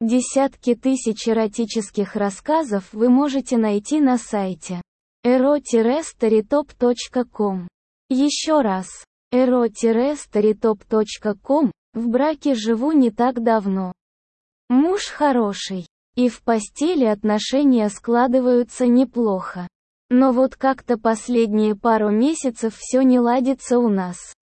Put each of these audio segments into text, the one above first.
Десятки тысяч эротических рассказов вы можете найти на сайте ero-storytop.com. Еще раз, ero-storytop.com. В браке живу не так давно. Муж хороший, и в постели отношения складываются неплохо. Но вот как-то последние пару месяцев все не ладится у нас.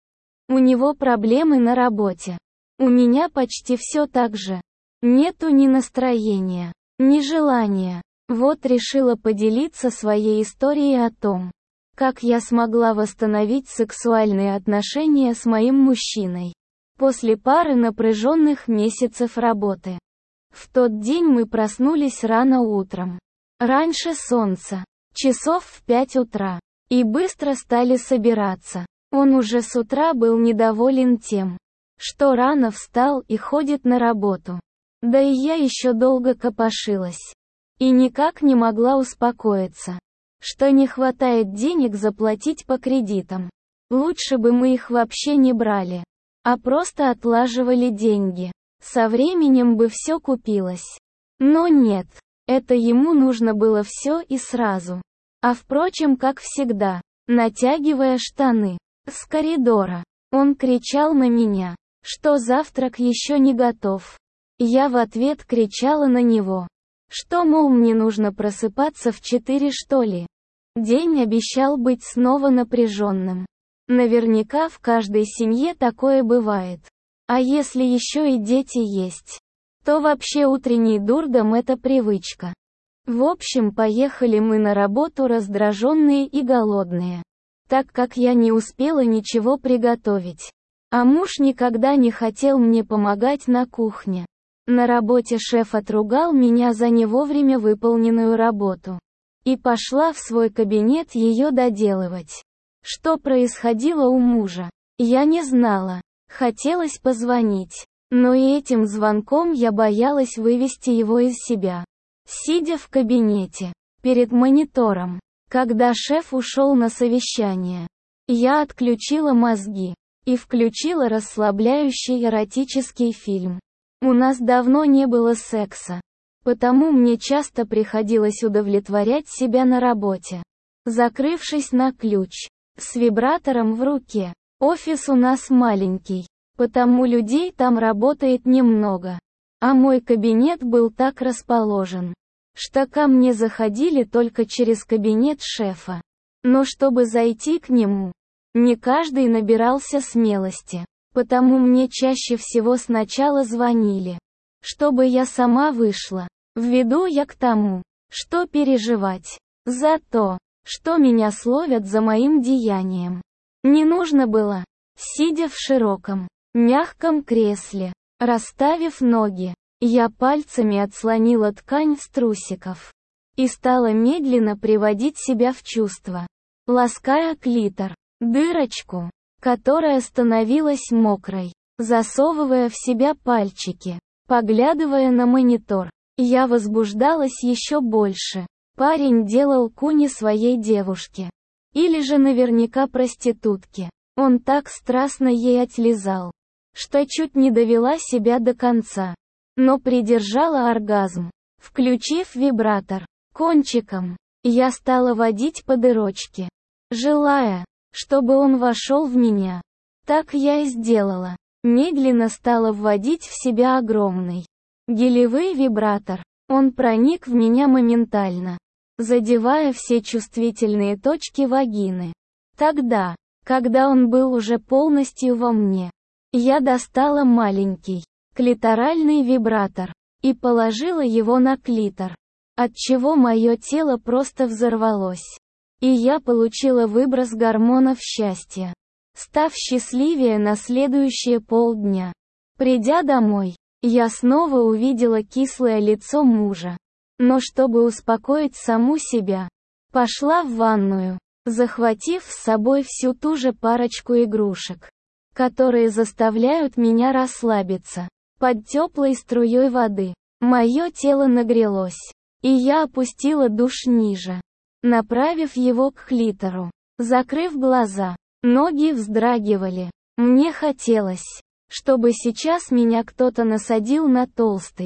У него проблемы на работе. У меня почти все так же. Нету ни настроения, ни желания. Вот решила поделиться своей историей о том, как я смогла восстановить сексуальные отношения с моим мужчиной после пары напряженных месяцев работы. В тот день мы проснулись рано утром, раньше солнца, часов в 5 утра, и быстро стали собираться. Он уже с утра был недоволен тем, что рано встал и ходит на работу. Да и я еще долго копошилась. И никак не могла успокоиться, что не хватает денег заплатить по кредитам. Лучше бы мы их вообще не брали, а просто отлаживали деньги. Со временем бы все купилось. Но нет, это ему нужно было все и сразу. А впрочем, как всегда, натягивая штаны с коридора, он кричал на меня, что завтрак еще не готов. Я в ответ кричала на него, что, мол, мне нужно просыпаться в 4, что ли. День обещал быть снова напряженным. Наверняка в каждой семье такое бывает. А если еще и дети есть, то вообще утренний дурдом — это привычка. В общем, поехали мы на работу раздраженные и голодные, так как я не успела ничего приготовить. А муж никогда не хотел мне помогать на кухне. На работе шеф отругал меня за не вовремя выполненную работу. И пошла в свой кабинет ее доделывать. Что происходило у мужа, я не знала. Хотелось позвонить, но и этим звонком я боялась вывести его из себя. Сидя в кабинете, перед монитором, когда шеф ушел на совещание, я отключила мозги и включила расслабляющий эротический фильм. У нас давно не было секса, потому мне часто приходилось удовлетворять себя на работе, закрывшись на ключ, с вибратором в руке. Офис у нас маленький, потому людей там работает немного. А мой кабинет был так расположен, что ко мне заходили только через кабинет шефа. Но чтобы зайти к нему, не каждый набирался смелости. Потому мне чаще всего сначала звонили, чтобы я сама вышла. Введу я к тому, что переживать за то, что меня словят за моим деянием. Не нужно было, сидя в широком, мягком кресле, расставив ноги, я пальцами отслонила ткань с трусиков и стала медленно приводить себя в чувство, лаская клитор, дырочку, которая становилась мокрой, засовывая в себя пальчики, поглядывая на монитор. Я возбуждалась еще больше. Парень делал куни своей девушке. Или же наверняка проститутке. Он так страстно ей отлизал, что чуть не довела себя до конца. Но придержала оргазм, включив вибратор. Кончиком я стала водить по дырочке, желая, чтобы он вошел в меня. Так я и сделала. Медленно стала вводить в себя огромный гелевый вибратор. Он проник в меня моментально, задевая все чувствительные точки вагины. Тогда, когда он был уже полностью во мне, я достала маленький клиторальный вибратор и положила его на клитор, отчего мое тело просто взорвалось. И я получила выброс гормонов счастья, став счастливее на следующие полдня. Придя домой, я снова увидела кислое лицо мужа. Но чтобы успокоить саму себя, пошла в ванную, захватив с собой всю ту же парочку игрушек, которые заставляют меня расслабиться. Под теплой струей воды мое тело нагрелось, и я опустила душ ниже, направив его к клитору. Закрыв глаза, ноги вздрагивали. Мне хотелось, чтобы сейчас меня кто-то насадил на толстый,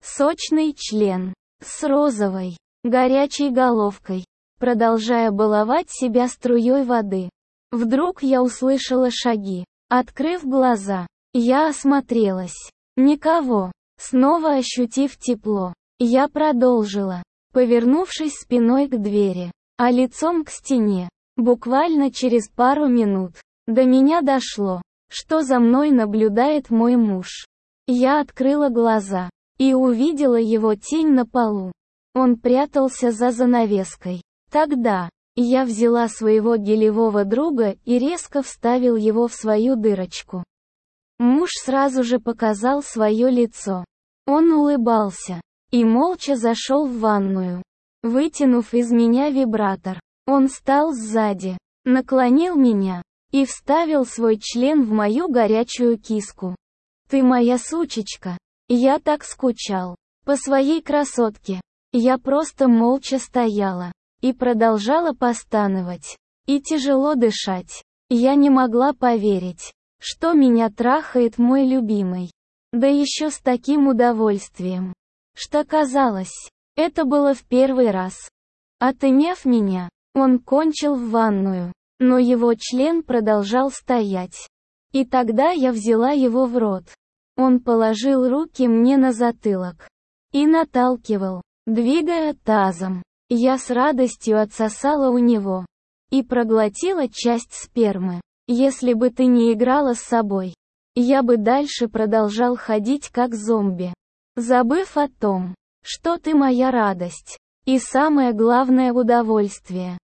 Сочный член. С розовой, горячей головкой. Продолжая баловать себя струей воды. Вдруг я услышала шаги. Открыв глаза, я осмотрелась. Никого. Снова ощутив тепло, я продолжила, повернувшись спиной к двери, а лицом к стене. Буквально через пару минут до меня дошло, что за мной наблюдает мой муж. Я открыла глаза и увидела его тень на полу. Он прятался за занавеской. Тогда я взяла своего гелевого друга и резко вставил его в свою дырочку. Муж сразу же показал свое лицо. Он улыбался и молча зашел в ванную. Вытянув из меня вибратор, он стал сзади, наклонил меня и вставил свой член в мою горячую киску. «Ты моя сучечка». Я так скучал по своей красотке. Я просто молча стояла и продолжала постановать и тяжело дышать. Я не могла поверить, что меня трахает мой любимый. Да еще с таким удовольствием, что казалось, это было в первый раз. Отымев меня, он кончил в ванную, но его член продолжал стоять. И тогда я взяла его в рот. Он положил руки мне на затылок и наталкивал, двигая тазом. Я с радостью отсосала у него и проглотила часть спермы. Если бы ты не играла с собой, я бы дальше продолжал ходить как зомби, забыв о том, что ты моя радость и самое главное удовольствие.